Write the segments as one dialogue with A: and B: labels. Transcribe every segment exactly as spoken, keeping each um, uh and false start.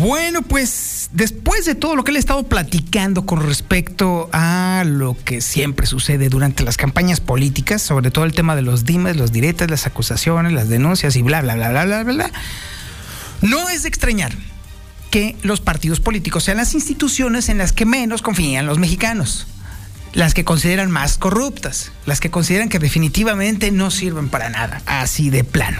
A: Bueno, pues después de todo lo que le he estado platicando con respecto a lo que siempre sucede durante las campañas políticas, sobre todo el tema de los dimes, los diretes, las acusaciones, las denuncias y bla, bla, bla, bla, bla, bla, bla, no es de extrañar que los partidos políticos sean las instituciones en las que menos confían los mexicanos, las que consideran más corruptas, las que consideran que definitivamente no sirven para nada, así de plano.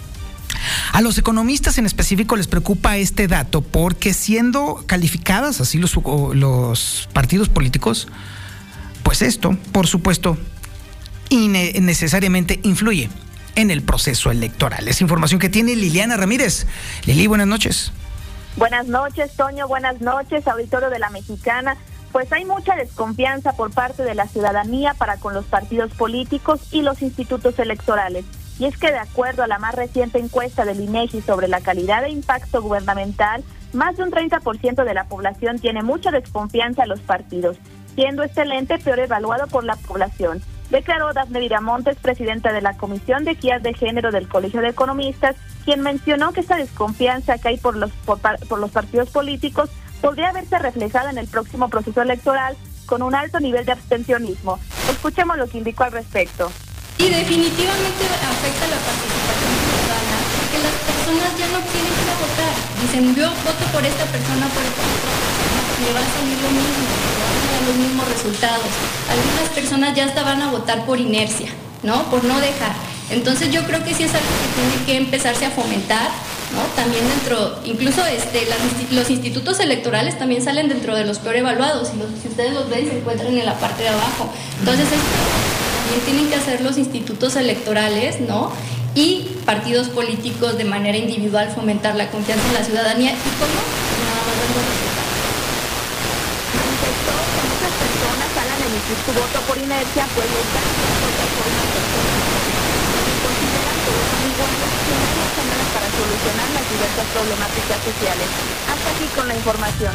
A: A los economistas en específico les preocupa este dato porque siendo calificadas así los, los partidos políticos, pues esto, por supuesto, innecesariamente influye en el proceso electoral. Es información que tiene Liliana Ramírez. Lili, buenas noches.
B: Buenas noches, Toño, buenas noches, auditorio de La Mexicana. Pues hay mucha desconfianza por parte de la ciudadanía para con los partidos políticos y los institutos electorales. Y es que de acuerdo a la más reciente encuesta del INEGI sobre la calidad de impacto gubernamental, más de un treinta por ciento de la población tiene mucha desconfianza a los partidos, siendo este el ente peor evaluado por la población. Declaró Dafne Viramontes, presidenta de la Comisión de Equidad de Género del Colegio de Economistas, quien mencionó que esta desconfianza que hay por los, por, por los partidos políticos podría verse reflejada en el próximo proceso electoral con un alto nivel de abstencionismo. Escuchemos lo que indicó al respecto.
C: Y definitivamente afecta la participación ciudadana, porque las personas ya no quieren ir a votar. Dicen, yo voto por esta persona, por esta otra persona, me va a salir lo mismo, me van a dar los mismos resultados. Algunas personas ya hasta van a votar por inercia, ¿no? Por no dejar. Entonces yo creo que sí es algo que tiene que empezarse a fomentar, ¿no? También dentro, incluso este, las, los institutos electorales también salen dentro de los peor evaluados, y los, si ustedes los ven se encuentran en la parte de abajo. Entonces es... también tienen que hacer los institutos electorales, ¿no? Y partidos políticos de manera individual fomentar la confianza en la ciudadanía. ¿Y cómo? Nada más dando resultados.
B: Manifestó que muchas personas salen a emitir su voto por inercia, pues los gastos votan por una persona. Y consideran que los iguales que no hacen nada para solucionar las diversas problemáticas sociales. Hasta aquí con la información.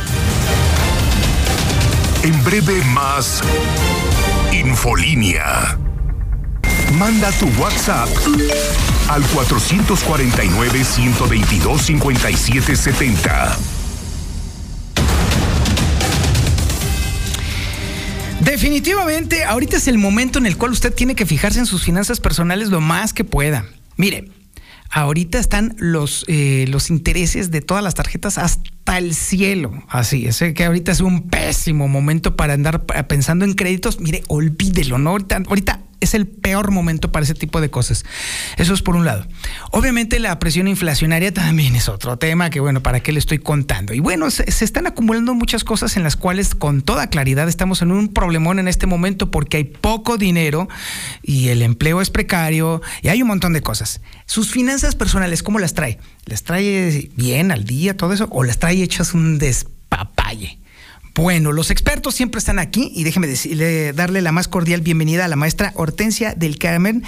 D: En breve más Infolínea. Manda tu WhatsApp al cuatro cuatro nueve, uno dos dos, cinco siete siete cero.
A: Definitivamente, ahorita es el momento en el cual usted tiene que fijarse en sus finanzas personales lo más que pueda. Mire, ahorita están los, eh, los intereses de todas las tarjetas hasta el cielo. Así es, que ahorita es un pésimo momento para andar pensando en créditos. Mire, olvídelo, ¿no? Ahorita, ahorita es el peor momento para ese tipo de cosas. Eso es por un lado. Obviamente la presión inflacionaria también es otro tema que, bueno, ¿para qué le estoy contando? Y bueno, se, se están acumulando muchas cosas en las cuales con toda claridad estamos en un problemón en este momento porque hay poco dinero y el empleo es precario y hay un montón de cosas. Sus finanzas personales, ¿cómo las trae? ¿Las trae bien al día, todo eso? ¿O las trae hechas un despapalle? Bueno, los expertos siempre están aquí y déjeme decirle, darle la más cordial bienvenida a la maestra Hortensia del Carmen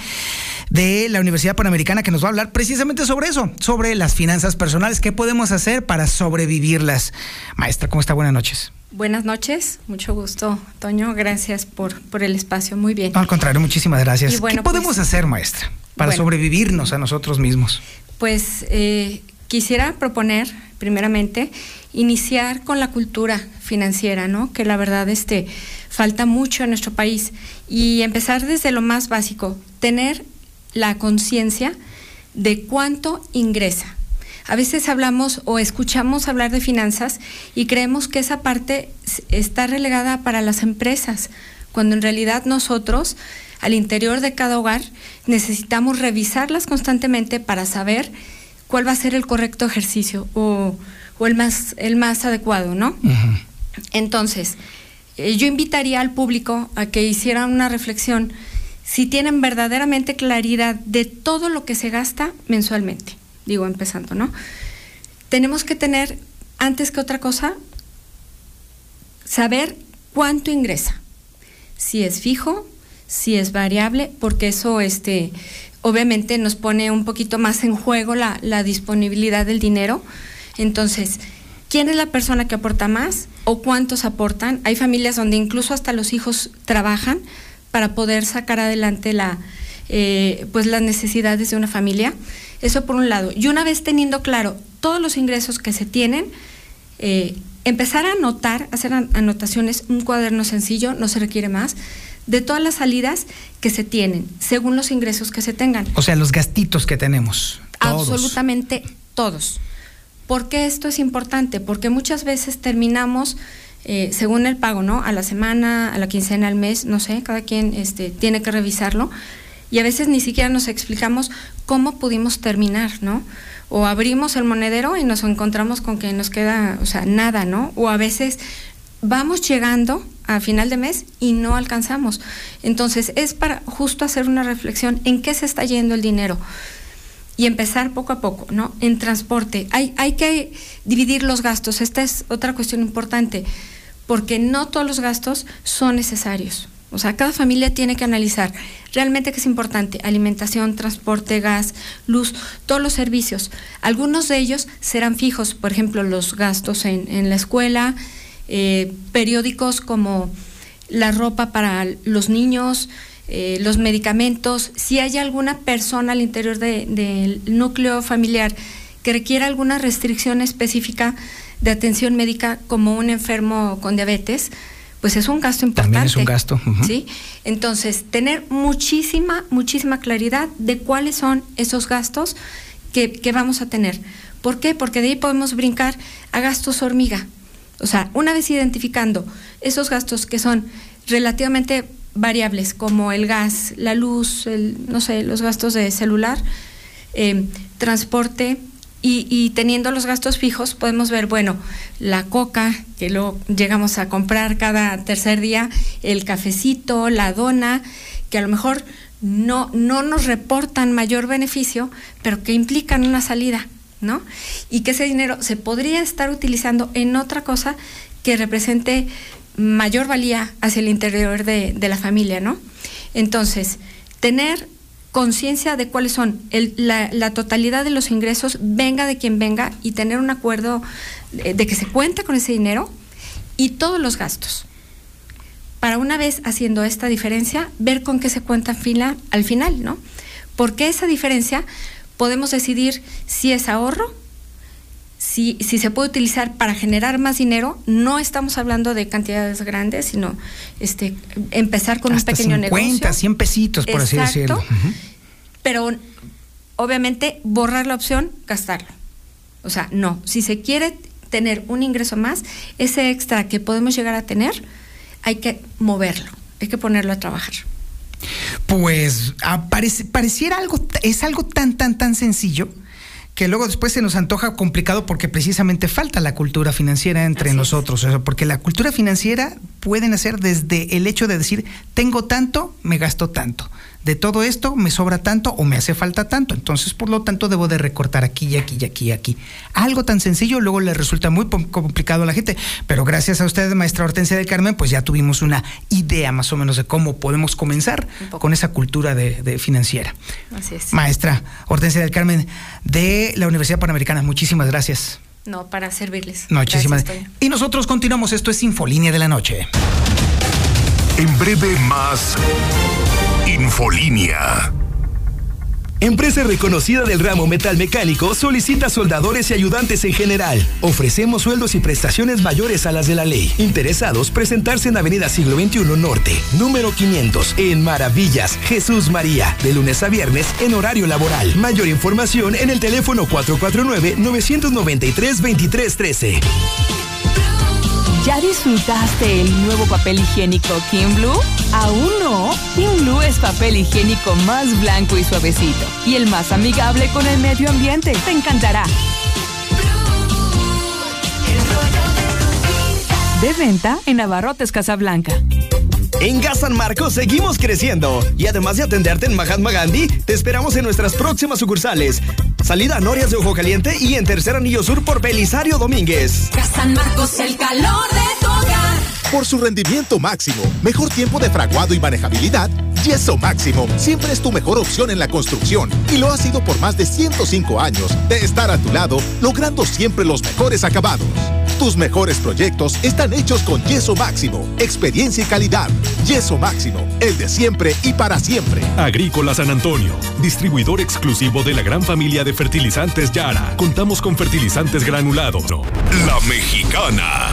A: de la Universidad Panamericana, que nos va a hablar precisamente sobre eso, sobre las finanzas personales, qué podemos hacer para sobrevivirlas. Maestra, ¿cómo está? Buenas noches.
E: Buenas noches, mucho gusto, Toño, gracias por, por el espacio, muy bien.
A: No, al contrario, muchísimas gracias.
E: Bueno,
A: ¿qué podemos
E: pues,
A: hacer, maestra, para bueno, sobrevivirnos a nosotros mismos?
E: Pues eh, quisiera proponer, primeramente, iniciar con la cultura financiera, ¿no? Que la verdad este, falta mucho en nuestro país, y empezar desde lo más básico, tener la conciencia de cuánto ingresa. A veces hablamos o escuchamos hablar de finanzas y creemos que esa parte está relegada para las empresas, cuando en realidad nosotros, al interior de cada hogar, necesitamos revisarlas constantemente para saber cuál va a ser el correcto ejercicio o, o el más, el más adecuado, ¿no? Uh-huh. Entonces, eh, yo invitaría al público a que hicieran una reflexión si tienen verdaderamente claridad de todo lo que se gasta mensualmente. Digo, empezando, ¿no? Tenemos que tener, antes que otra cosa, saber cuánto ingresa. Si es fijo, si es variable, porque eso, este, obviamente nos pone un poquito más en juego la, la disponibilidad del dinero. Entonces, ¿quién es la persona que aporta más o cuántos aportan? Hay familias donde incluso hasta los hijos trabajan para poder sacar adelante la, eh, pues las necesidades de una familia. Eso por un lado. Y una vez teniendo claro todos los ingresos que se tienen, eh, empezar a anotar, hacer anotaciones, un cuaderno sencillo, no se requiere más, de todas las salidas que se tienen, según los ingresos que se tengan.
A: O sea, los gastitos que tenemos. Todos.
E: Absolutamente todos. ¿Por qué esto es importante? Porque muchas veces terminamos, eh, según el pago, ¿no? A la semana, a la quincena, al mes, no sé, cada quien este, tiene que revisarlo, y a veces ni siquiera nos explicamos cómo pudimos terminar, ¿no? O abrimos el monedero y nos encontramos con que nos queda, o sea, nada, ¿no? O a veces vamos llegando a final de mes y no alcanzamos. Entonces, es para justo hacer una reflexión en qué se está yendo el dinero y empezar poco a poco, ¿no? En transporte. Hay, hay que dividir los gastos. Esta es otra cuestión importante, porque no todos los gastos son necesarios. O sea, cada familia tiene que analizar realmente qué es importante: alimentación, transporte, gas, luz, todos los servicios. Algunos de ellos serán fijos, por ejemplo, los gastos en, en la escuela, eh, periódicos como la ropa para los niños, eh, los medicamentos. Si hay alguna persona al interior de, del núcleo familiar que requiera alguna restricción específica de atención médica, como un enfermo con diabetes, pues es un gasto importante.
A: También es un gasto. Uh-huh.
E: ¿Sí? Entonces, tener muchísima, muchísima claridad de cuáles son esos gastos que, que vamos a tener. ¿Por qué? Porque de ahí podemos brincar a gastos hormiga. O sea, una vez identificando esos gastos que son relativamente variables, como el gas, la luz, el, no sé, los gastos de celular, eh, transporte, Y, y teniendo los gastos fijos, podemos ver, bueno, la coca, que luego llegamos a comprar cada tercer día, el cafecito, la dona, que a lo mejor no, no nos reportan mayor beneficio, pero que implican una salida, ¿no? Y que ese dinero se podría estar utilizando en otra cosa que represente mayor valía hacia el interior de, de la familia, ¿no? Entonces, tener conciencia de cuáles son el, la, la totalidad de los ingresos, venga de quien venga, y tener un acuerdo de, de que se cuenta con ese dinero y todos los gastos. Para una vez haciendo esta diferencia, ver con qué se cuenta fila, al final, ¿no? Porque esa diferencia podemos decidir si es ahorro, si, si se puede utilizar para generar más dinero. No estamos hablando de cantidades grandes, sino este, empezar con
A: hasta
E: un pequeño
A: cincuenta,
E: negocio.
A: cien pesitos, por
E: Exacto,
A: así decirlo. Uh-huh.
E: Pero obviamente borrar la opción, gastarlo. O sea, no, si se quiere tener un ingreso más, ese extra que podemos llegar a tener, hay que moverlo, hay que ponerlo a trabajar.
A: Pues parece, pareciera algo, es algo tan, tan, tan sencillo, que luego después se nos antoja complicado, porque precisamente falta la cultura financiera entre Así nosotros. O sea, porque la cultura financiera puede nacer desde el hecho de decir, tengo tanto, me gasto tanto. De todo esto me sobra tanto o me hace falta tanto. Entonces, por lo tanto, debo de recortar aquí y aquí y aquí y aquí. Algo tan sencillo luego le resulta muy complicado a la gente. Pero gracias a usted, maestra Hortensia del Carmen, pues ya tuvimos una idea más o menos de cómo podemos comenzar con esa cultura de, de financiera.
E: Así es.
A: Maestra Hortensia del Carmen de la Universidad Panamericana, muchísimas gracias.
E: No, para servirles.
A: Muchísimas gracias. Y nosotros continuamos. Esto es Infolínea de la Noche.
D: En breve más Infolínea.
F: Empresa reconocida del ramo metal mecánico solicita soldadores y ayudantes en general. Ofrecemos sueldos y prestaciones mayores a las de la ley. Interesados, presentarse en Avenida Siglo veintiuno Norte, número quinientos, en Maravillas, Jesús María, de lunes a viernes en horario laboral. Mayor información en el teléfono cuatro cuatro nueve, nueve nueve tres, dos tres uno tres.
G: ¿Ya disfrutaste el nuevo papel higiénico King Blue? ¿Aún no? King Blue es papel higiénico más blanco y suavecito, y el más amigable con el medio ambiente. Te encantará. De venta en Abarrotes Casablanca.
F: En Gas San Marcos seguimos creciendo, y además de atenderte en Mahatma Gandhi, te esperamos en nuestras próximas sucursales. Salida a Norias de Ojo Caliente y en Tercer Anillo Sur por Belisario Domínguez.
H: Gas San Marcos, el calor de tu hogar. Por su rendimiento máximo, mejor tiempo de fraguado y manejabilidad, Yeso Máximo siempre es tu mejor opción en la construcción y lo ha sido por más de ciento cinco años de estar a tu lado, logrando siempre los mejores acabados. Tus mejores proyectos están hechos con Yeso Máximo, experiencia y calidad. Yeso Máximo, el de siempre y para siempre.
I: Agrícola San Antonio, distribuidor exclusivo de la gran familia de fertilizantes Yara. Contamos con fertilizantes granulados.
D: La Mexicana.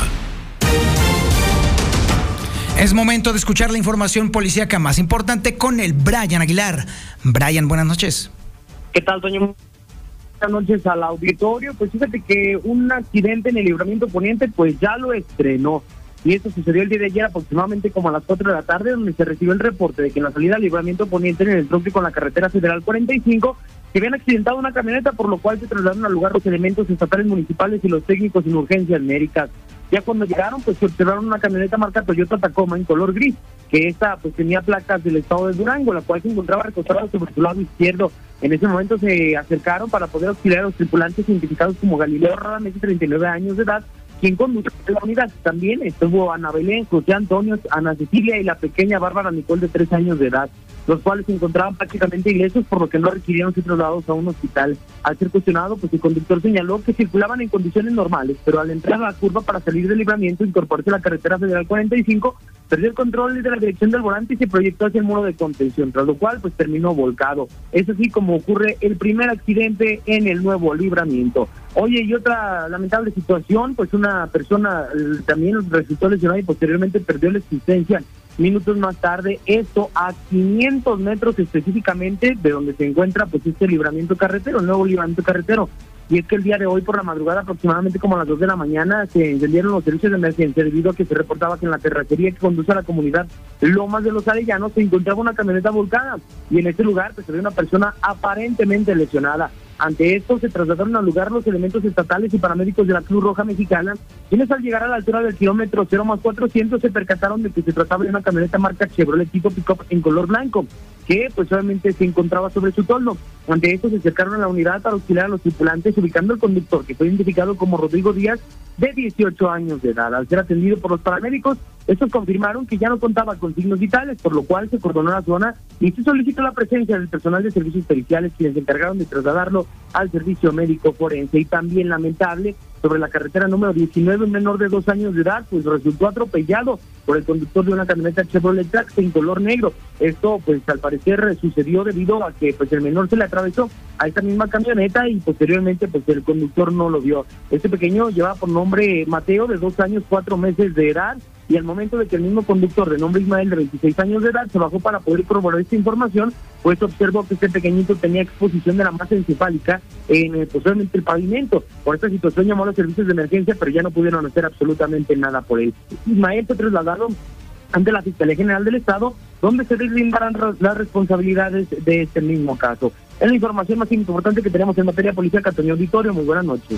A: Es momento de escuchar la información policíaca más importante con el Brian Aguilar. Brian, buenas noches.
J: ¿Qué tal, Toño? Buenas noches al auditorio. Pues fíjate que un accidente en el Libramiento Poniente pues ya lo estrenó. Y esto sucedió el día de ayer aproximadamente como a las cuatro de la tarde, donde se recibió el reporte de que en la salida del Libramiento Poniente, en el troque con la carretera federal cuarenta y cinco, se habían accidentado una camioneta, por lo cual se trasladaron al lugar los elementos estatales municipales y los técnicos en urgencias médicas. Ya cuando llegaron, pues se observaron una camioneta marca Toyota Tacoma en color gris, que esta pues tenía placas del estado de Durango, la cual se encontraba recostada sobre su lado izquierdo. En ese momento se acercaron para poder auxiliar a los tripulantes identificados como Galileo Radamés, de treinta y nueve años de edad, quien condujo la unidad. También estuvo Ana Belén, José Antonio, Ana Cecilia y la pequeña Bárbara Nicole, de tres años de edad, los cuales se encontraban prácticamente ilesos, por lo que no requirieron ser trasladados a un hospital. Al ser cuestionado, pues el conductor señaló que circulaban en condiciones normales, pero al entrar a la curva para salir del Libramiento, incorporarse a la carretera federal cuarenta y cinco, perdió el control de la dirección del volante y se proyectó hacia el muro de contención, tras lo cual pues terminó volcado. Es así como ocurre el primer accidente en el nuevo Libramiento. Oye, y otra lamentable situación, pues una persona eh, también resultó lesionada y posteriormente perdió la existencia minutos más tarde, esto a quinientos metros específicamente de donde se encuentra pues este libramiento carretero, el nuevo libramiento carretero. Y es que el día de hoy por la madrugada, aproximadamente como a las dos de la mañana, se encendieron los servicios de emergencia debido a que se reportaba que en la terracería que conduce a la comunidad Lomas de los Arellanos se encontraba una camioneta volcada y en este lugar pues se ve una persona aparentemente lesionada. Ante esto se trasladaron al lugar los elementos estatales y paramédicos de la Cruz Roja Mexicana, quienes al llegar a la altura del kilómetro cero más cuatrocientos se percataron de que se trataba de una camioneta marca Chevrolet tipo pick-up en color blanco, que pues obviamente se encontraba sobre su toldo. Ante esto se acercaron a la unidad para auxiliar a los tripulantes, ubicando al conductor, que fue identificado como Rodrigo Díaz, de dieciocho años de edad. Al ser atendido por los paramédicos, estos confirmaron que ya no contaba con signos vitales, por lo cual se cordonó la zona y se solicitó la presencia del personal de servicios periciales, quienes se encargaron de trasladarlo al servicio médico forense. Y también lamentable, sobre la carretera número diecinueve, un menor de dos años de edad pues resultó atropellado por el conductor de una camioneta Chevrolet Trax en color negro. Esto pues al parecer sucedió debido a que pues el menor se le atravesó a esta misma camioneta y posteriormente pues el conductor no lo vio. Este pequeño llevaba por nombre Mateo, de dos años, cuatro meses de edad, y al momento de que el mismo conductor de nombre Ismael, de veintiséis años de edad, se bajó para poder corroborar esta información, pues observó que este pequeñito tenía exposición de la masa encefálica en eh, posiblemente el pavimento. Por esta situación llamó a los servicios de emergencia, pero ya no pudieron hacer absolutamente nada por él. Ismael fue trasladado ante la Fiscalía General del Estado, donde se deslindarán las responsabilidades de este mismo caso. Es la información más importante que tenemos en materia policial. Antonio Auditorio, muy buenas noches.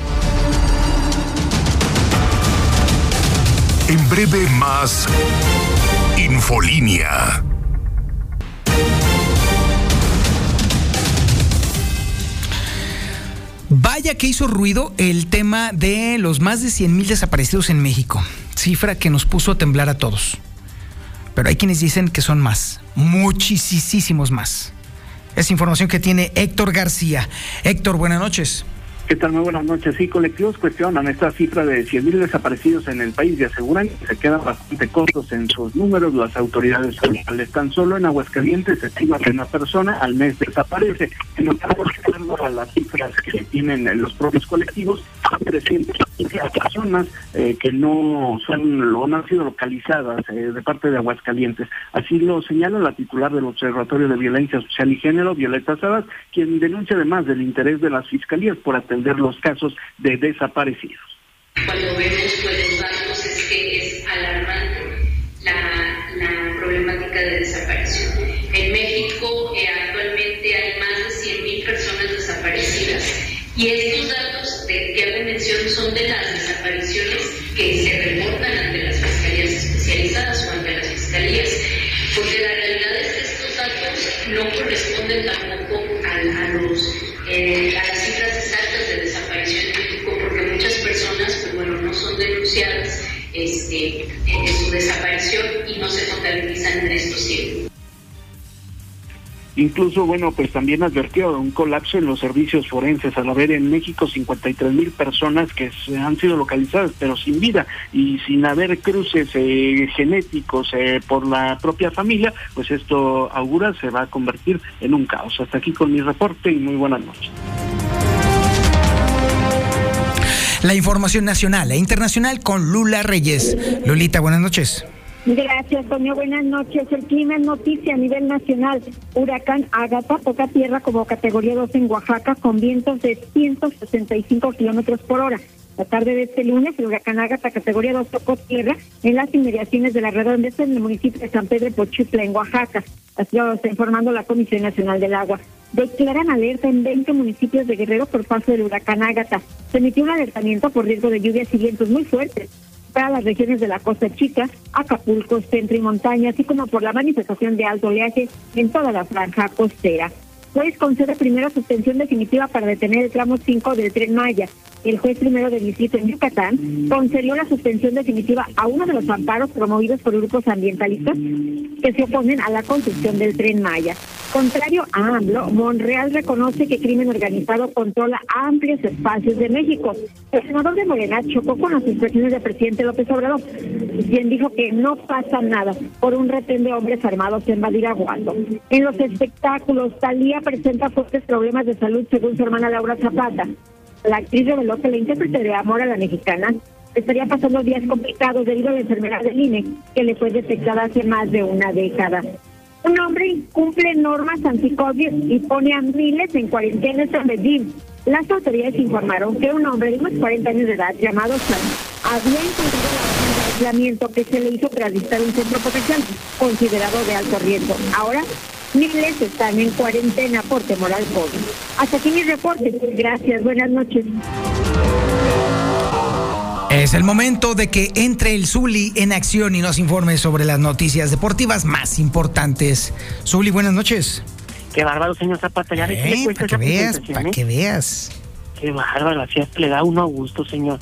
D: En breve más Infolínea.
A: Vaya que hizo ruido el tema de los más de cien mil desaparecidos en México, cifra que nos puso a temblar a todos. Pero hay quienes dicen que son más, muchísimos más. Es información que tiene Héctor García. Héctor, buenas noches.
K: ¿Qué tal? Muy buenas noches. Sí, colectivos cuestionan esta cifra de cien mil desaparecidos en el país y aseguran que se quedan bastante cortos en sus números las autoridades federales. Tan solo en Aguascalientes se estima que una persona al mes desaparece. En lo que acuerdo a las cifras que tienen los propios colectivos, son trescientas personas eh, que no son no han sido localizadas eh, de parte de Aguascalientes. Así lo señala la titular del Observatorio de Violencia Social y Género, Violeta Sadas, quien denuncia además del interés de las fiscalías por atender los casos de desaparecidos.
L: Cuando vemos pues, los datos es que es alarmante la, la problemática de desaparición. En México eh, actualmente hay más de cien mil personas desaparecidas y estos datos de que hago mención son de las desapariciones que se reportan ante las fiscalías especializadas o ante las fiscalías, porque la realidad es que estos datos no corresponden tampoco a, a los eh, a las cifras exactas de desaparición en México, porque muchas personas pues bueno no son denunciadas este, en su desaparición y no se contabilizan en estos cien.
K: Incluso, bueno, pues también advirtió un colapso en los servicios forenses al haber en México cincuenta y tres mil personas que se han sido localizadas, pero sin vida y sin haber cruces eh, genéticos eh, por la propia familia, pues esto augura se va a convertir en un caos. Hasta aquí con mi reporte y muy buenas noches.
A: La información nacional e internacional con Lula Reyes. Lulita, buenas noches.
M: Gracias, Toño. Buenas noches. El clima es noticia a nivel nacional. Huracán Ágata toca tierra como categoría dos en Oaxaca con vientos de ciento sesenta y cinco kilómetros por hora. La tarde de este lunes, el huracán Ágata, categoría dos, tocó tierra en las inmediaciones de la redondeza en el municipio de San Pedro Pochutla, en Oaxaca. Así lo está informando la Comisión Nacional del Agua. Declaran alerta en veinte municipios de Guerrero por paso del huracán Ágata. Se emitió un alertamiento por riesgo de lluvias y vientos muy fuertes para las regiones de la Costa Chica, Acapulco, Centro y Montaña, así como por la manifestación de alto oleaje en toda la franja costera. Juez concede primero suspensión definitiva para detener el tramo cinco del Tren Maya. El juez primero del distrito en Yucatán concedió la suspensión definitiva a uno de los amparos promovidos por grupos ambientalistas que se oponen a la construcción del Tren Maya. Contrario a AMLO, Monreal reconoce que crimen organizado controla amplios espacios de México. El senador de Morena chocó con las expresiones del presidente López Obrador, quien dijo que no pasa nada por un retén de hombres armados en Badiraguato. En los espectáculos, Thalía presenta fuertes problemas de salud según su hermana Laura Zapata. La actriz reveló que la intérprete de Amor a la Mexicana estaría pasando días complicados debido a la enfermedad del I N E, que le fue detectada hace más de una década. Un hombre incumple normas anti-COVID y pone a miles en cuarentena en San Medellín. Las autoridades informaron que un hombre de unos cuarenta años de edad, llamado Sam, había incumplido la orden de aislamiento que se le hizo tras visitar un centro comercial considerado de alto riesgo. Ahora, miles están en cuarentena por temor al COVID. Hasta aquí mi reporte. Gracias, buenas noches.
A: Es el momento de que entre el Zuli en acción y nos informe sobre las noticias deportivas más importantes. Zuli, buenas noches.
N: Qué bárbaro, señor Zapata. Ya
A: eh, le cuesta para que veas, para ¿eh? que veas.
N: Qué bárbaro, así hasta le da uno a gusto, señor.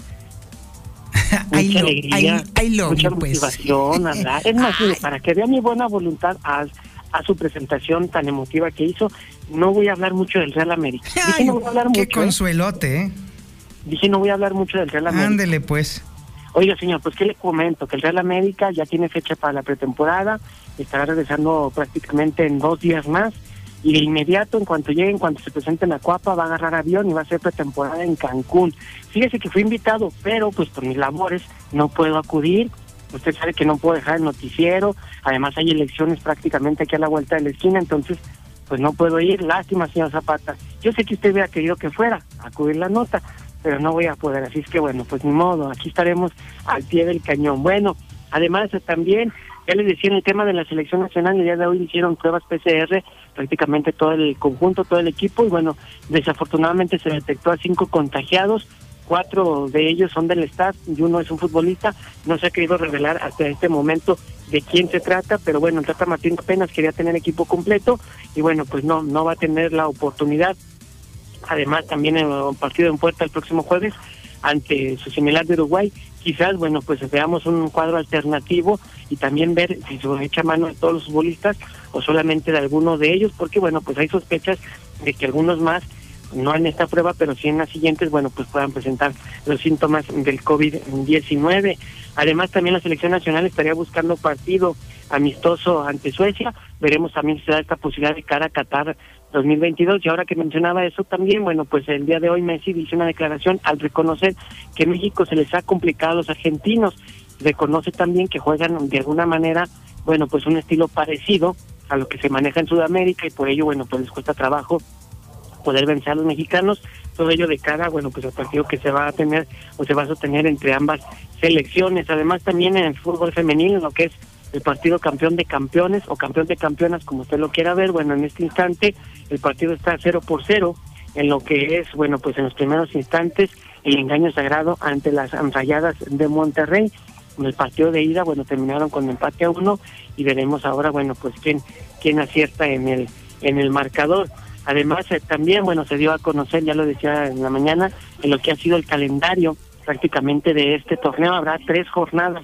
N: Mucha
A: I
N: alegría,
A: I, I love
N: mucha
A: you,
N: motivación,
A: pues.
N: ¿verdad? Es más, mire, para que vea mi buena voluntad a, a su presentación tan emotiva que hizo, no voy a hablar mucho del Real América.
A: Ay,
N: Dije, no voy a hablar
A: qué
N: mucho,
A: consuelote, ¿eh?
N: Dije, no voy a hablar mucho del Real América.
A: Ándele, pues.
N: Oiga, señor, pues qué le comento, que el Real América ya tiene fecha para la pretemporada, estará regresando prácticamente en dos días más, y de inmediato, en cuanto lleguen, cuando se presenten a Cuapa, va a agarrar avión y va a hacer pretemporada en Cancún. Fíjese que fui invitado, pero pues por mis labores no puedo acudir. Usted sabe que no puedo dejar el noticiero, además hay elecciones prácticamente aquí a la vuelta de la esquina, entonces pues no puedo ir. Lástima, señor Zapata. Yo sé que usted hubiera querido que fuera a cubrir la nota, pero no voy a poder, así es que bueno, pues ni modo, aquí estaremos al pie del cañón. Bueno, además también, ya les decía, en el tema de la selección nacional, el día de hoy hicieron pruebas P C R, prácticamente todo el conjunto, todo el equipo, y bueno, desafortunadamente se detectó a cinco contagiados, cuatro de ellos son del staff y uno es un futbolista. No se ha querido revelar hasta este momento de quién se trata, pero bueno, el Tata Martino apenas quería tener equipo completo y bueno, pues no, no va a tener la oportunidad. Además, también en un partido en puerta el próximo jueves ante su similar de Uruguay, quizás, bueno, pues veamos un cuadro alternativo y también ver si se echa mano de todos los futbolistas o solamente de alguno de ellos, porque bueno, pues hay sospechas de que algunos más, no en esta prueba, pero sí en las siguientes, bueno, pues puedan presentar los síntomas del COVID diecinueve. Además, también la selección nacional estaría buscando partido amistoso ante Suecia. Veremos también si se da esta posibilidad de cara a Qatar dos mil veintidós. Y ahora que mencionaba eso también, bueno, pues el día de hoy Messi hizo una declaración al reconocer que México se les ha complicado a los argentinos. Reconoce también que juegan de alguna manera, bueno, pues un estilo parecido a lo que se maneja en Sudamérica y por ello, bueno, pues les cuesta trabajo poder vencer a los mexicanos, todo ello de cara, bueno, pues el partido que se va a tener o se va a sostener entre ambas selecciones. Además también en el fútbol femenil, en lo que es el partido campeón de campeones o campeón de campeonas, como usted lo quiera ver, bueno, en este instante el partido está cero por cero, en lo que es, bueno, pues en los primeros instantes el engaño sagrado ante las Rayadas de Monterrey. En el partido de ida, bueno, terminaron con empate a uno y veremos ahora, bueno, pues quién quién acierta en el en el marcador. Además, eh, también, bueno, se dio a conocer, ya lo decía en la mañana, en lo que ha sido el calendario prácticamente de este torneo. Habrá tres jornadas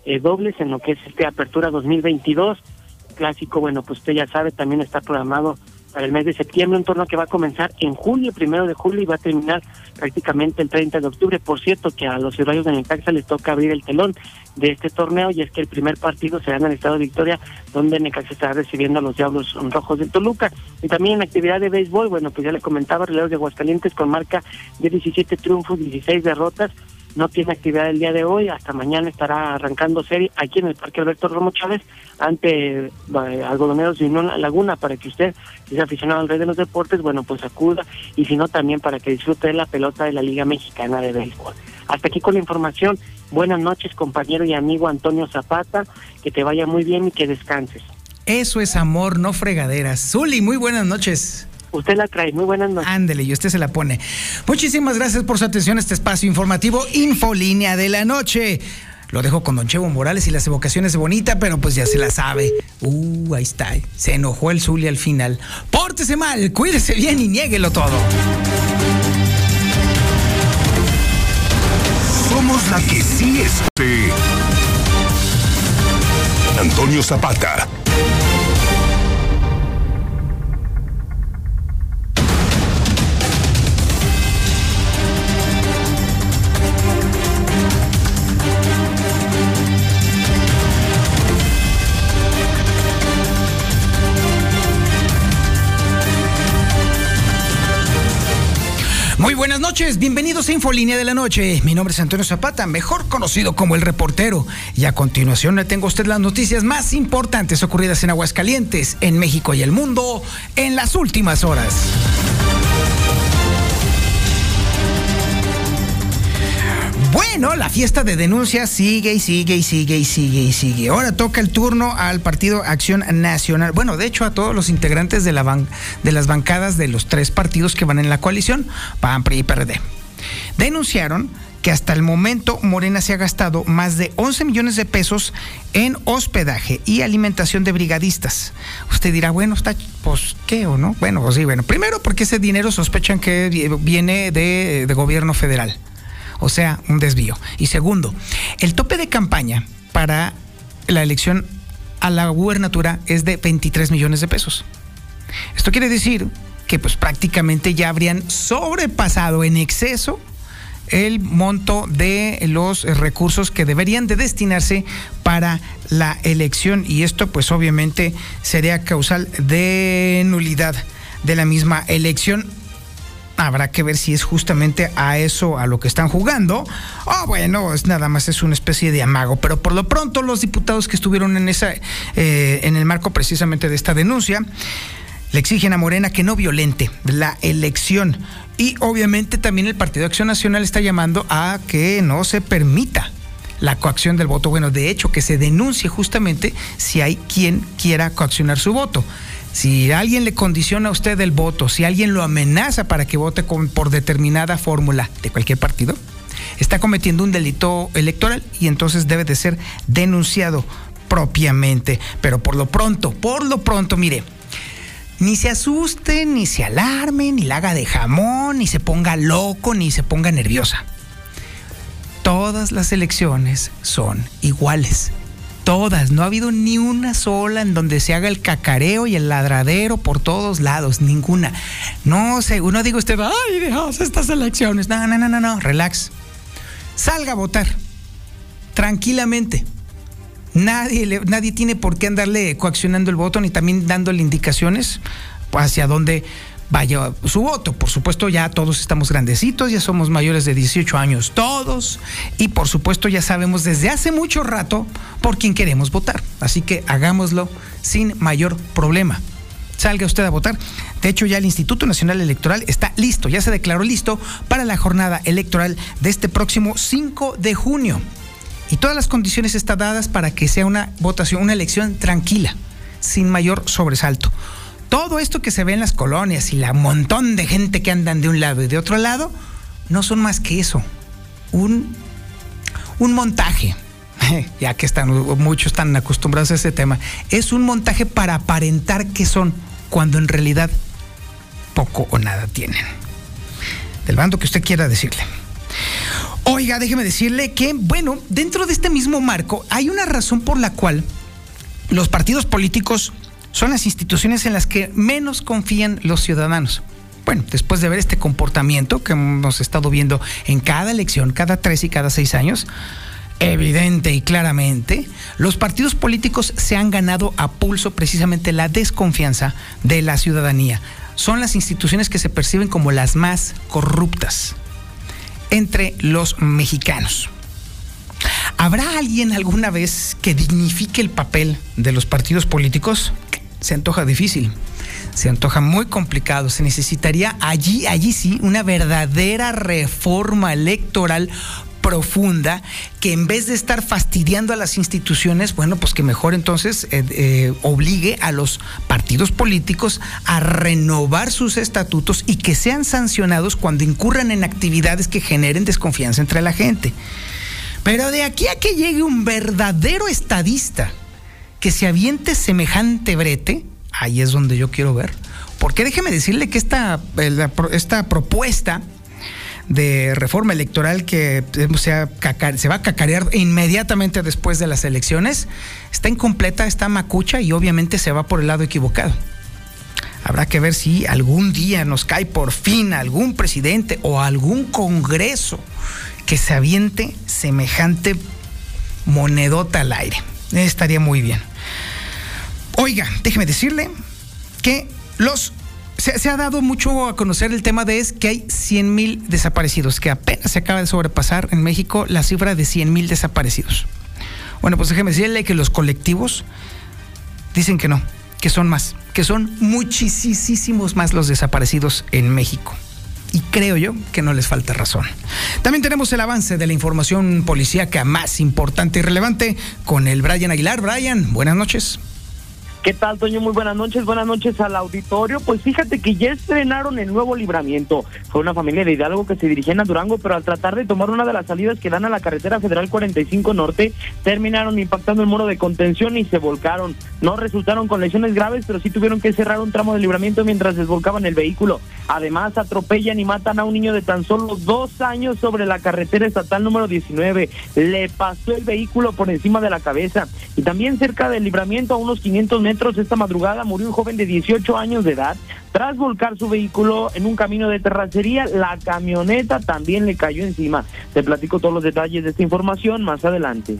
N: eh, dobles en lo que es este Apertura dos mil veintidós. Clásico, bueno, pues usted ya sabe, también está programado para el mes de septiembre, un torneo que va a comenzar en julio, primero de julio, y va a terminar prácticamente el treinta de octubre. Por cierto, que a los Rayos de Necaxa les toca abrir el telón de este torneo, y es que el primer partido será en el estado de Victoria, donde Necaxa estará recibiendo a los Diablos Rojos de Toluca. Y también en actividad de béisbol, bueno, pues ya le comentaba, Releros de Aguascalientes con marca de diecisiete triunfos, dieciséis derrotas, no tiene actividad el día de hoy, hasta mañana estará arrancando serie aquí en el Parque Alberto Romo Chávez ante eh, Algodoneros de Unión Laguna, para que usted, si es aficionado al Rey de los Deportes, bueno, pues acuda, y si no, también para que disfrute de la pelota de la Liga Mexicana de Béisbol. Hasta aquí con la información. Buenas noches, compañero y amigo Antonio Zapata, que te vaya muy bien y que descanses.
A: Eso es amor, no fregaderas. Zuli, muy buenas noches.
N: Usted la trae, muy buenas noches.
A: Ándele, y usted se la pone. Muchísimas gracias por su atención a este espacio informativo Infolínea de la Noche. Lo dejo con don Chevo Morales y las evocaciones de Bonita, pero pues ya se la sabe. Uh, ahí está. Se enojó el Zuli al final. Pórtese mal, cuídese bien y niéguelo todo.
D: Somos la que sí es. Antonio Zapata.
A: Muy buenas noches, bienvenidos a Infolínea de la Noche. Mi nombre es Antonio Zapata, mejor conocido como El Reportero. Y a continuación le tengo a usted las noticias más importantes ocurridas en Aguascalientes, en México y el mundo en las últimas horas. Bueno, la fiesta de denuncias sigue y sigue y sigue y sigue y sigue. Ahora toca el turno al Partido Acción Nacional. Bueno, de hecho, a todos los integrantes de, la ban- de las bancadas de los tres partidos que van en la coalición, P A N, P R I y P R D, denunciaron que hasta el momento Morena se ha gastado más de once millones de pesos en hospedaje y alimentación de brigadistas. Usted dirá, bueno, está, pues, ¿qué o no? Bueno, pues sí, bueno. Primero, porque ese dinero sospechan que viene de, de gobierno federal. O sea, un desvío. Y segundo, el tope de campaña para la elección a la gubernatura es de veintitrés millones de pesos. Esto quiere decir que pues prácticamente ya habrían sobrepasado en exceso el monto de los recursos que deberían de destinarse para la elección, y esto pues obviamente sería causal de nulidad de la misma elección. Habrá que ver si es justamente a eso a lo que están jugando, o oh, bueno, es nada más es una especie de amago. Pero por lo pronto los diputados que estuvieron en esa eh, en el marco precisamente de esta denuncia le exigen a Morena que no violente la elección, y obviamente también el Partido Acción Nacional está llamando a que no se permita la coacción del voto. Bueno, de hecho, que se denuncie justamente si hay quien quiera coaccionar su voto. Si alguien le condiciona a usted el voto, si alguien lo amenaza para que vote con, por determinada fórmula de cualquier partido, está cometiendo un delito electoral y entonces debe de ser denunciado propiamente. Pero por lo pronto, por lo pronto, mire, ni se asuste, ni se alarme, ni la haga de jamón, ni se ponga loco, ni se ponga nerviosa. Todas las elecciones son iguales. Todas, no ha habido ni una sola en donde se haga el cacareo y el ladradero por todos lados, ninguna. No sé, uno diga usted, ay, dejamos estas elecciones. No, no, no, no, no, relax. Salga a votar, tranquilamente. Nadie, le, nadie tiene por qué andarle coaccionando el voto, ni también dándole indicaciones hacia dónde vaya su voto. Por supuesto, ya todos estamos grandecitos, ya somos mayores de dieciocho años todos, y por supuesto ya sabemos desde hace mucho rato por quién queremos votar. Así que hagámoslo sin mayor problema. Salga usted a votar. De hecho, ya el Instituto Nacional Electoral está listo, ya se declaró listo para la jornada electoral de este próximo cinco de junio. Y todas las condiciones están dadas para que sea una votación, una elección tranquila, sin mayor sobresalto. Todo esto que se ve en las colonias y la montón de gente que andan de un lado y de otro lado, no son más que eso, un, un montaje, ya que están, muchos están acostumbrados a ese tema, es un montaje para aparentar que son, cuando en realidad poco o nada tienen. Del bando que usted quiera decirle. Oiga, déjeme decirle que, bueno, dentro de este mismo marco hay una razón por la cual los partidos políticos son las instituciones en las que menos confían los ciudadanos. Bueno, después de ver este comportamiento que hemos estado viendo en cada elección, cada tres y cada seis años, evidente y claramente, los partidos políticos se han ganado a pulso precisamente la desconfianza de la ciudadanía. Son las instituciones que se perciben como las más corruptas entre los mexicanos. ¿Habrá alguien alguna vez que dignifique el papel de los partidos políticos? Se antoja difícil, se antoja muy complicado. Se necesitaría allí, allí sí, una verdadera reforma electoral profunda que en vez de estar fastidiando a las instituciones, bueno, pues que mejor entonces eh, eh, obligue a los partidos políticos a renovar sus estatutos y que sean sancionados cuando incurran en actividades que generen desconfianza entre la gente. Pero de aquí a que llegue un verdadero estadista que se aviente semejante brete, ahí es donde yo quiero ver. Porque déjeme decirle que esta, esta propuesta de reforma electoral que se, se va a cacarear inmediatamente después de las elecciones, está incompleta, está macucha y obviamente se va por el lado equivocado. Habrá que ver si algún día nos cae por fin algún presidente o algún congreso que se aviente semejante monedota al aire. Estaría muy bien. Oiga, déjeme decirle que los se, se ha dado mucho a conocer el tema de es que hay cien mil desaparecidos, que apenas se acaba de sobrepasar en México la cifra de cien mil desaparecidos. Bueno, pues déjeme decirle que los colectivos dicen que no, que son más, que son muchísimos más los desaparecidos en México. Y creo yo que no les falta razón. También tenemos el avance de la información policíaca más importante y relevante con el Brian Aguilar. Brian, buenas noches.
J: ¿Qué tal, Toño? Muy buenas noches, buenas noches al auditorio. Pues fíjate que ya estrenaron el nuevo libramiento. Fue una familia de Hidalgo que se dirigían a Durango, pero al tratar de tomar una de las salidas que dan a la carretera federal cuarenta y cinco Norte, terminaron impactando el muro de contención y se volcaron. No resultaron con lesiones graves, pero sí tuvieron que cerrar un tramo de libramiento mientras desvolcaban el vehículo. Además, atropellan y matan a un niño de tan solo dos años sobre la carretera estatal número diecinueve. Le pasó el vehículo por encima de la cabeza. Y también cerca del libramiento, a unos quinientos metros, esta madrugada murió un joven de dieciocho años de edad tras volcar su vehículo en un camino de terracería. La camioneta también le cayó encima. Te platico todos los detalles de esta información más adelante.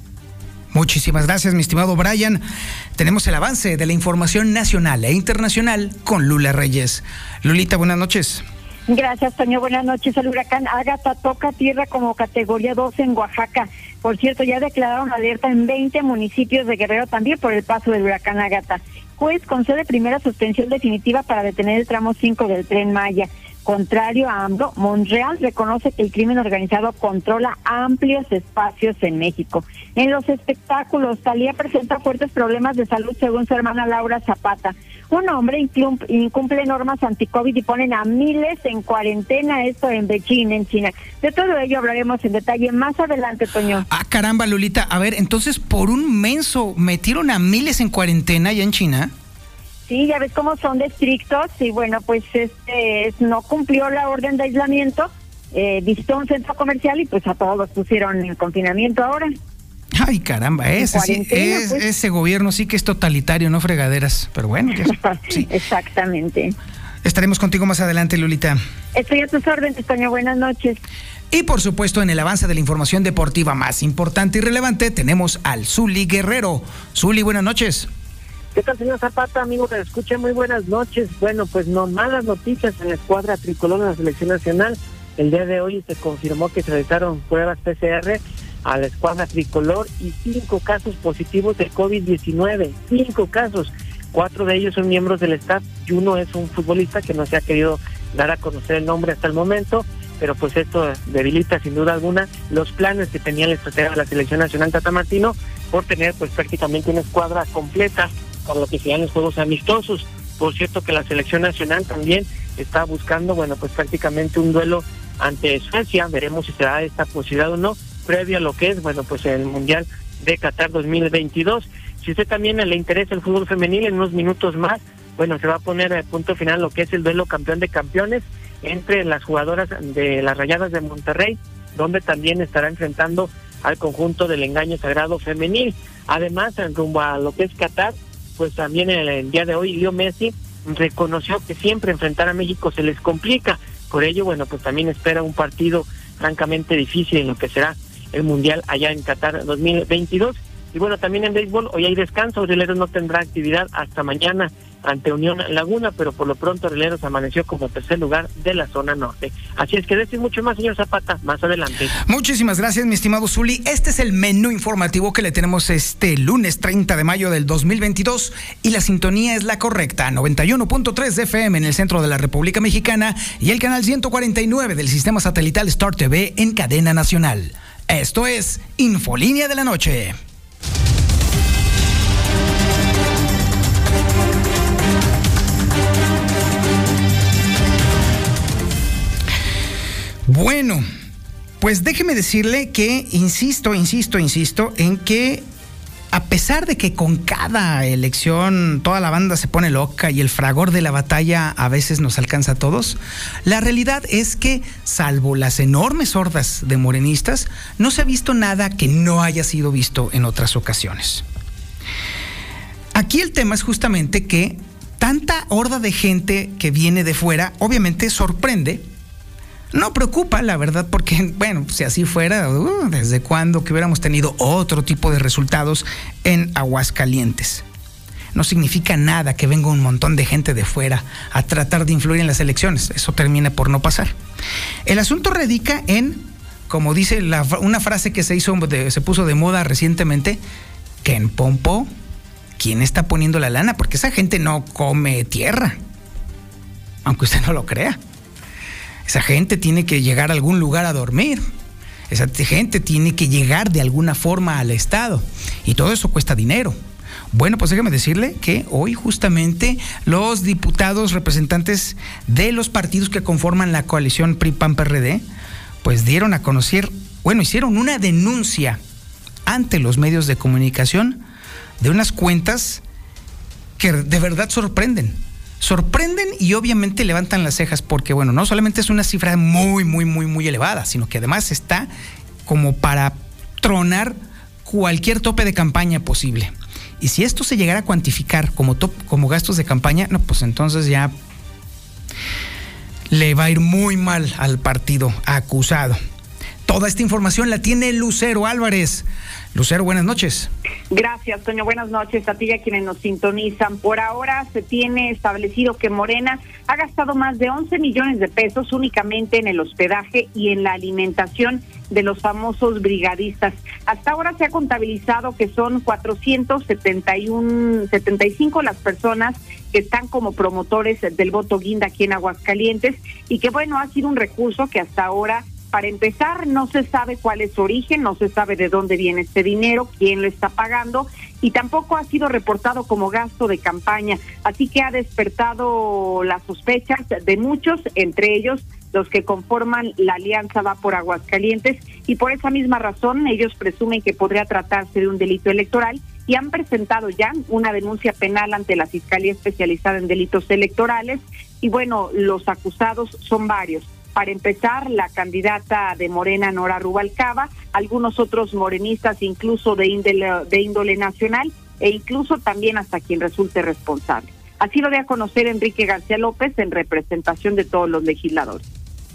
A: Muchísimas gracias, mi estimado Brian. Tenemos el avance de la información nacional e internacional con Lula Reyes. Lulita, buenas noches.
M: Gracias, Toño. Buenas noches. El huracán Ágata toca tierra como categoría dos en Oaxaca. Por cierto, ya declararon alerta en veinte municipios de Guerrero también por el paso del huracán Ágata. Juez concede primera suspensión definitiva para detener el tramo cinco del Tren Maya. Contrario a AMLO, Monreal reconoce que el crimen organizado controla amplios espacios en México. En los espectáculos, Thalía presenta fuertes problemas de salud según su hermana Laura Zapata. Un hombre incumple normas anti-COVID y ponen a miles en cuarentena, esto en Beijing, en China. De todo ello hablaremos en detalle más adelante, Toño.
A: Ah, caramba, Lulita. A ver, entonces por un menso metieron a miles en cuarentena allá en China.
M: Sí, ya ves cómo son de estrictos y bueno, pues este no cumplió la orden de aislamiento, eh, visitó un centro comercial y pues a todos los pusieron en confinamiento ahora.
A: Ay, caramba, ese sí, es, pues. ese gobierno sí que es totalitario, no fregaderas, pero bueno. Ya, sí.
M: Exactamente.
A: Estaremos contigo más adelante, Lulita.
M: Estoy a tus órdenes, Toño, buenas noches.
A: Y por supuesto, en el avance de la información deportiva más importante y relevante, tenemos al Zuli Guerrero. Zuli, buenas noches.
N: ¿Qué tal, señor Zapata? Amigo que me escuche, muy buenas noches. Bueno, pues no malas noticias en la escuadra tricolor de la selección nacional. El día de hoy se confirmó que se realizaron pruebas P C R a la escuadra tricolor y cinco casos positivos de COVID diecinueve. Cinco casos. Cuatro de ellos son miembros del staff y uno es un futbolista que no se ha querido dar a conocer el nombre hasta el momento, pero pues esto debilita sin duda alguna los planes que tenía la estratega de la selección nacional Tata Martino por tener pues prácticamente una escuadra completa por lo que sean los juegos amistosos. Por cierto que la selección nacional también está buscando, bueno, pues prácticamente un duelo ante Suecia. Veremos si se da esta posibilidad o no, previo a lo que es, bueno, pues el Mundial de Qatar dos mil veintidós. Si usted también le interesa el fútbol femenil, en unos minutos más, bueno, se va a poner a punto final lo que es el duelo campeón de campeones entre las jugadoras de las Rayadas de Monterrey donde también estará enfrentando al conjunto del Engaño Sagrado femenil. Además, en rumbo a lo que es Qatar, pues también el, el día de hoy Leo Messi reconoció que siempre enfrentar a México se les complica. Por ello, bueno, pues también espera un partido francamente difícil en lo que será el Mundial allá en Qatar dos mil veintidós. Y bueno, también en béisbol hoy hay descanso, Rieleros no tendrá actividad hasta mañana ante Unión Laguna, pero por lo pronto Rieleros amaneció como tercer lugar de la zona norte. Así es que decir mucho más, señor Zapata, más adelante.
A: Muchísimas gracias, mi estimado Zuli. Este es el menú informativo que le tenemos este lunes treinta de mayo del dos mil veintidós y la sintonía es la correcta, noventa y uno punto tres de F M en el centro de la República Mexicana y el canal ciento cuarenta y nueve del sistema satelital Star T V en cadena nacional. Esto es Infolínea de la Noche. Bueno, pues déjeme decirle que insisto, insisto, insisto en que a pesar de que con cada elección toda la banda se pone loca y el fragor de la batalla a veces nos alcanza a todos, la realidad es que, salvo las enormes hordas de morenistas, no se ha visto nada que no haya sido visto en otras ocasiones. Aquí el tema es justamente que tanta horda de gente que viene de fuera, obviamente sorprende. No preocupa, la verdad, porque, bueno, si así fuera, uh, ¿desde cuándo que hubiéramos tenido otro tipo de resultados en Aguascalientes? No significa nada que venga un montón de gente de fuera a tratar de influir en las elecciones. Eso termina por no pasar. El asunto radica en, como dice la, una frase que se hizo, de, se puso de moda recientemente, que en Pompo, ¿quién está poniendo la lana? Porque esa gente no come tierra, aunque usted no lo crea. Esa gente tiene que llegar a algún lugar a dormir. Esa gente tiene que llegar de alguna forma al Estado. Y todo eso cuesta dinero. Bueno, pues déjeme decirle que hoy justamente los diputados representantes de los partidos que conforman la coalición P R I P A N P R D, pues dieron a conocer, bueno, hicieron una denuncia ante los medios de comunicación de unas cuentas que de verdad sorprenden. Sorprenden y obviamente levantan las cejas porque, bueno, no solamente es una cifra muy, muy, muy, muy elevada, sino que además está como para tronar cualquier tope de campaña posible. Y si esto se llegara a cuantificar como, top, como gastos de campaña, no, pues entonces ya le va a ir muy mal al partido acusado. Toda esta información la tiene Lucero Álvarez. Lucero, buenas noches.
O: Gracias, Toño. Buenas noches a ti y a quienes nos sintonizan. Por ahora se tiene establecido que Morena ha gastado más de once millones de pesos únicamente en el hospedaje y en la alimentación de los famosos brigadistas. Hasta ahora se ha contabilizado que son cuatrocientos setenta y uno, setenta y cinco las personas que están como promotores del voto guinda aquí en Aguascalientes y que, bueno, ha sido un recurso que hasta ahora, para empezar, no se sabe cuál es su origen, no se sabe de dónde viene este dinero, quién lo está pagando y tampoco ha sido reportado como gasto de campaña. Así que ha despertado las sospechas de muchos, entre ellos los que conforman la alianza Va por Aguascalientes, y por esa misma razón ellos presumen que podría tratarse de un delito electoral y han presentado ya una denuncia penal ante la Fiscalía Especializada en Delitos Electorales. Y bueno, los acusados son varios. Para empezar, la candidata de Morena, Nora Rubalcaba, algunos otros morenistas, incluso de índole, de índole nacional, e incluso también hasta quien resulte responsable. Así lo dio a conocer Enrique García López en representación de todos los legisladores.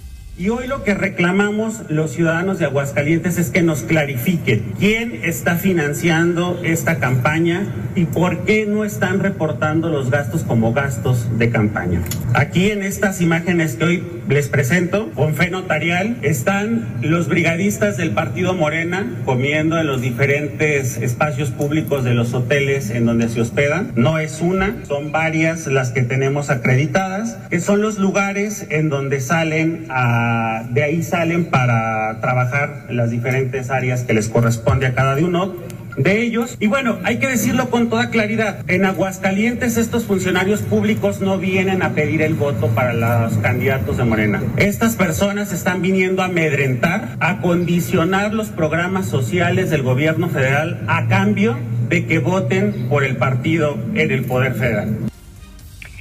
P: Y hoy lo que reclamamos los ciudadanos de Aguascalientes es que nos clarifiquen quién está financiando esta campaña y por qué no están reportando los gastos como gastos de campaña. Aquí en estas imágenes que hoy les presento, con fe notarial, están los brigadistas del partido Morena comiendo en los diferentes espacios públicos de los hoteles en donde se hospedan. No es una, son varias las que tenemos acreditadas, que son los lugares en donde salen a de ahí salen para trabajar en las diferentes áreas que les corresponde a cada uno de ellos. Y bueno, hay que decirlo con toda claridad, en Aguascalientes estos funcionarios públicos no vienen a pedir el voto para los candidatos de Morena. Estas personas están viniendo a amedrentar, a condicionar los programas sociales del gobierno federal a cambio de que voten por el partido en el poder federal.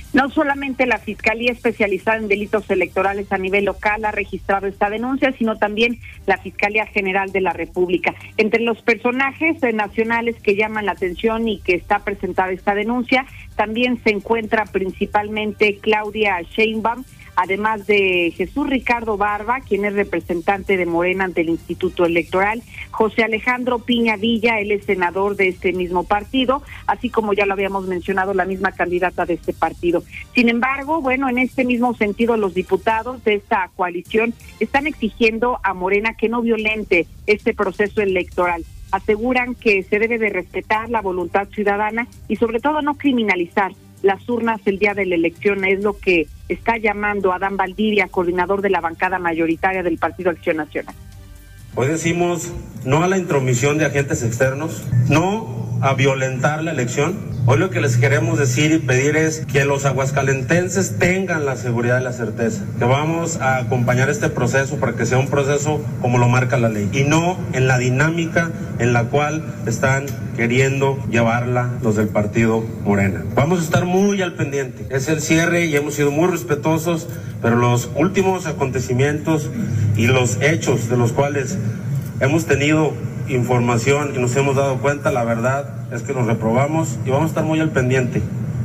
O: No solamente la Fiscalía Especializada en Delitos Electorales a nivel local ha registrado esta denuncia, sino también la Fiscalía General de la República. Entre los personajes eh, nacionales que llaman la atención y que está presentada esta denuncia, también se encuentra principalmente Claudia Sheinbaum, además de Jesús Ricardo Barba, quien es representante de Morena ante el Instituto Electoral, José Alejandro Piña Villa, él es senador de este mismo partido, así como ya lo habíamos mencionado, la misma candidata de este partido. Sin embargo, bueno, en este mismo sentido, los diputados de esta coalición están exigiendo a Morena que no violente este proceso electoral. Aseguran que se debe de respetar la voluntad ciudadana y sobre todo no criminalizar las urnas el día de la elección, es lo que está llamando Adán Valdivia, coordinador de la bancada mayoritaria del Partido Acción Nacional.
Q: Hoy decimos no a la intromisión de agentes externos, no a violentar la elección. Hoy lo que les queremos decir y pedir es que los aguascalentenses tengan la seguridad y la certeza, que vamos a acompañar este proceso para que sea un proceso como lo marca la ley y no en la dinámica en la cual están queriendo llevarla los del partido Morena. Vamos a estar muy al pendiente. Es el cierre y hemos sido muy respetuosos, pero los últimos acontecimientos y los hechos de los cuales hemos tenido información y nos hemos dado cuenta, la verdad es que nos reprobamos y vamos a estar muy al pendiente.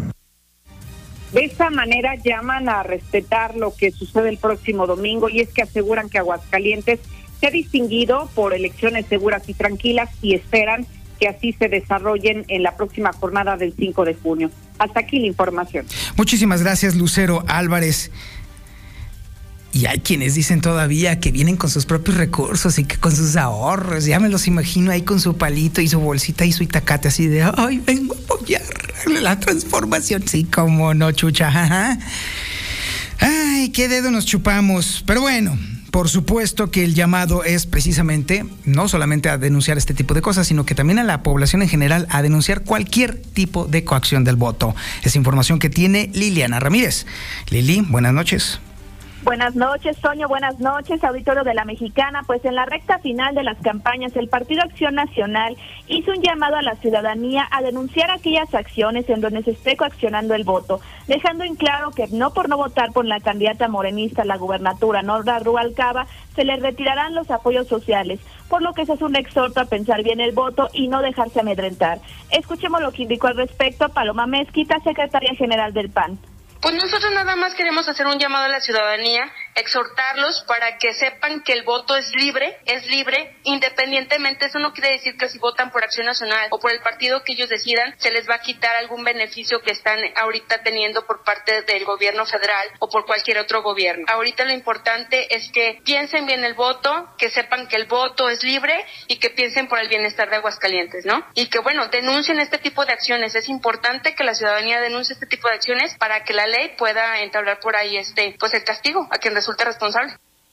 O: De esta manera llaman a respetar lo que sucede el próximo domingo, y es que aseguran que Aguascalientes se ha distinguido por elecciones seguras y tranquilas y esperan que así se desarrollen en la próxima jornada del cinco de junio. Hasta aquí la información.
A: Muchísimas gracias, Lucero Álvarez. Y hay quienes dicen todavía que vienen con sus propios recursos y que con sus ahorros. Ya me los imagino ahí con su palito y su bolsita y su itacate así de, ay, vengo a apoyar la transformación. Sí, cómo no, chucha. Ajá. Ay, qué dedo nos chupamos. Pero bueno, por supuesto que el llamado es precisamente no solamente a denunciar este tipo de cosas, sino que también a la población en general a denunciar cualquier tipo de coacción del voto. Es información que tiene Liliana Ramírez. Lili, buenas noches.
B: Buenas noches, Toño, buenas noches, auditorio de La Mexicana. Pues en la recta final de las campañas, el Partido Acción Nacional hizo un llamado a la ciudadanía a denunciar aquellas acciones en donde se esté coaccionando el voto, dejando en claro que no por no votar por la candidata morenista a la gubernatura, Norma Rubalcaba, se le retirarán los apoyos sociales, por lo que se hace un exhorto a pensar bien el voto y no dejarse amedrentar. Escuchemos lo que indicó al respecto Paloma Mezquita, secretaria general del P A N.
R: Pues nosotros nada más queremos hacer un llamado a la ciudadanía, exhortarlos para que sepan que el voto es libre, es libre, independientemente. Eso no quiere decir que si votan por Acción Nacional o por el partido que ellos decidan, se les va a quitar algún beneficio que están ahorita teniendo por parte del gobierno federal o por cualquier otro gobierno. Ahorita lo importante es que piensen bien el voto, que sepan que el voto es libre y que piensen por el bienestar de Aguascalientes, ¿no? Y que, bueno, denuncien este tipo de acciones. Es importante que la ciudadanía denuncie este tipo de acciones para que la ley pueda entablar por ahí este pues el castigo a quien resulte responsable.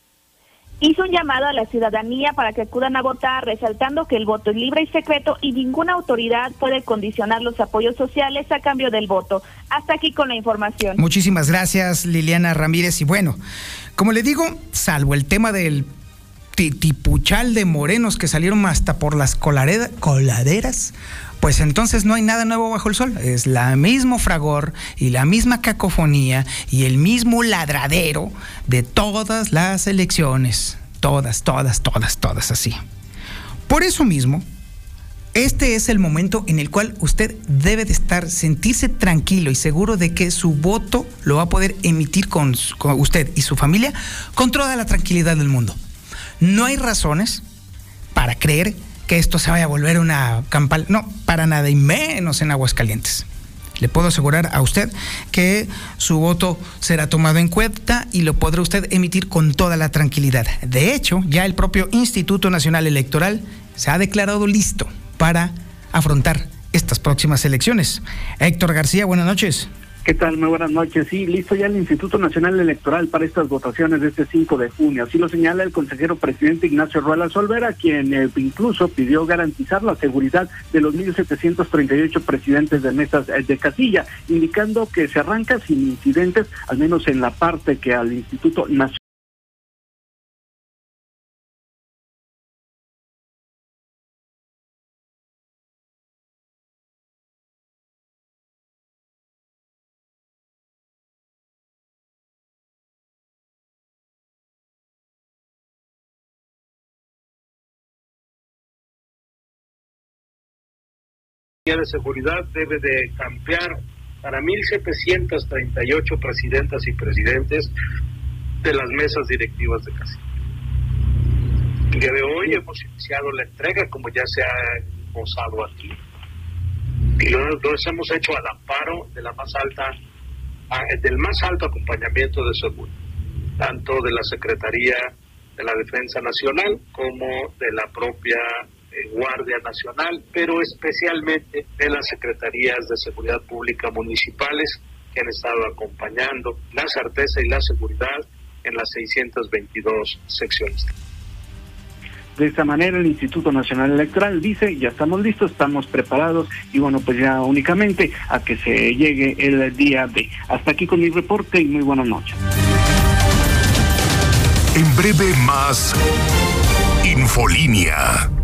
B: Hizo un llamado a la ciudadanía para que acudan a votar, resaltando que el voto es libre y secreto y ninguna autoridad puede condicionar los apoyos sociales a cambio del voto. Hasta aquí con la información.
A: Muchísimas gracias, Liliana Ramírez. Y bueno, como le digo, salvo el tema del titipuchal de morenos que salieron hasta por las colareda, coladeras, pues entonces no hay nada nuevo bajo el sol. Es la mismo fragor y la misma cacofonía y el mismo ladradero de todas las elecciones. Todas, todas, todas, todas así. Por eso mismo, este es el momento en el cual usted debe de estar, sentirse tranquilo y seguro de que su voto lo va a poder emitir con, con usted y su familia con toda la tranquilidad del mundo. No hay razones para creer que esto se vaya a volver una campaña, no, para nada, y menos en Aguascalientes. Le puedo asegurar a usted que su voto será tomado en cuenta y lo podrá usted emitir con toda la tranquilidad. De hecho, ya el propio Instituto Nacional Electoral se ha declarado listo para afrontar estas próximas elecciones. Héctor García, buenas noches.
K: ¿Qué tal? Muy buenas noches. Sí, listo ya el Instituto Nacional Electoral para estas votaciones de este cinco de junio. Así lo señala el consejero presidente Ignacio Ruelas Olvera, quien eh, incluso pidió garantizar la seguridad de los mil setecientos treinta y ocho presidentes de mesas eh, de casilla, indicando que se arranca sin incidentes, al menos en la parte que al Instituto Nacional
S: Secretaría de Seguridad debe de cambiar para mil setecientos treinta y ocho presidentas y presidentes de las mesas directivas de Casilla. El día de hoy hemos iniciado la entrega, como ya se ha posado aquí, y lo, lo hemos hecho al amparo de la más alta, del más alto acompañamiento de seguridad, tanto de la Secretaría de la Defensa Nacional como de la propia eh, Guardia Nacional, pero especialmente de las Secretarías de Seguridad Pública municipales que han estado acompañando la certeza y la seguridad en las seiscientas veintidós secciones.
K: De esta manera, el Instituto Nacional Electoral dice, ya estamos listos, estamos preparados, y bueno, pues ya únicamente a que se llegue el día de. Hasta aquí con mi reporte y muy buenas noches.
D: En breve más Infolínea.